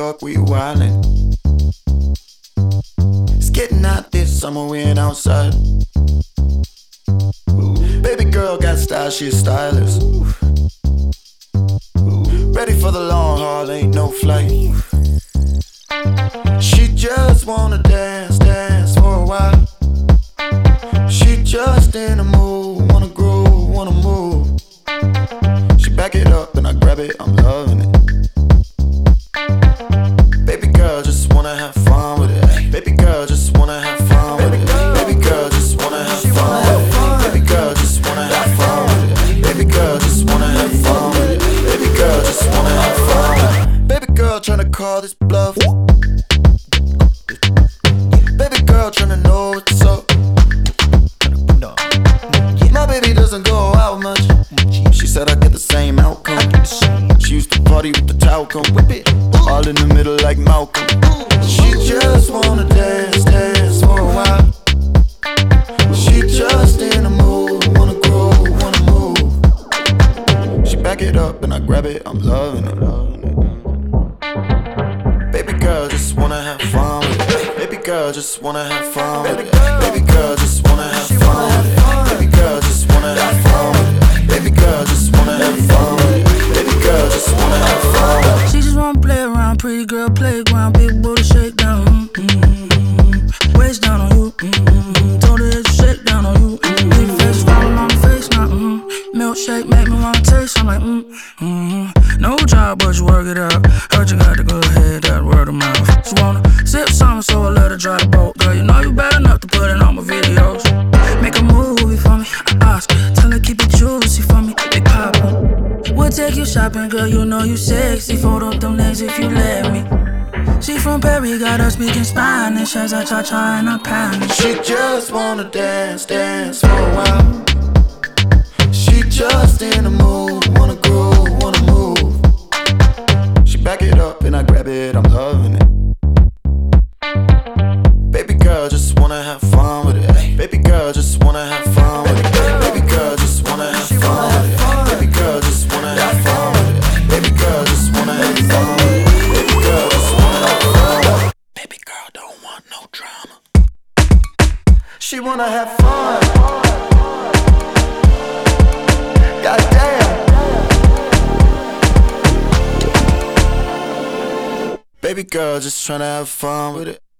York, we wildin'. It's getting out this summer, we ain't outside. Baby girl got style, she a stylist. Ready for the long haul, ain't no flight. She just wanna dance, dance for a while. She just in the mood, wanna groove, wanna move. She back it up and I grab it, I'm loving it. Baby girl just wanna have fun with it. Baby girl just wanna have fun with it. Baby girl just wanna have fun with it. Baby girl just wanna have fun with it. Baby girl just wanna have fun with it. Baby girl just wanna have fun with it. Baby girl tryna call this bluff. Baby girl tryna know what's up. My baby doesn't go out much. She said I get the same outcome. She used to party with the talcum, whip it all in the middle like Malcolm. She just wanna dance, dance for a while. She just in the mood, wanna grow, wanna move. She back it up and I grab it, I'm loving it. Baby girl just wanna have fun with it. Baby girl just wanna have fun with it. Baby girl just wanna have fun with it. Baby girl just wanna have fun with it. Baby girl just wanna have fun with it. Baby girl just wanna have fun with it. She just wanna play around, pretty girl playground, big booty shake down. Waist down on you. Told her it's shake down on you. Big face falling on the face now. Milkshake make me wanna taste. I'm like no job, but you work it out. Heard you got the good head, that word of mouth. She wanna sip something, so I let her drive the boat. Girl, you know you bad enough to put it on my videos. Make a movie for me, I ask her. Tell her keep it juicy for me, big papa. We'll take you shopping, girl, you know you sexy. Fold up them legs if you let me. She from Paris, got her speaking Spanish as I cha-cha and I panic. She just wanna dance, dance for a while. She just in the mood, wanna groove, wanna move. She back it up and I grab it, I'm loving it. Baby girl just wanna have fun with it. Baby girl just wanna have fun with it. Baby girl just wanna have fun with it. Baby girl just wanna have fun with it. Baby girl just wanna have fun with it. Baby girl just wanna have fun with it. Baby girl don't want no drama. She wanna have fun. Goddamn. Baby girl just tryna have fun with it.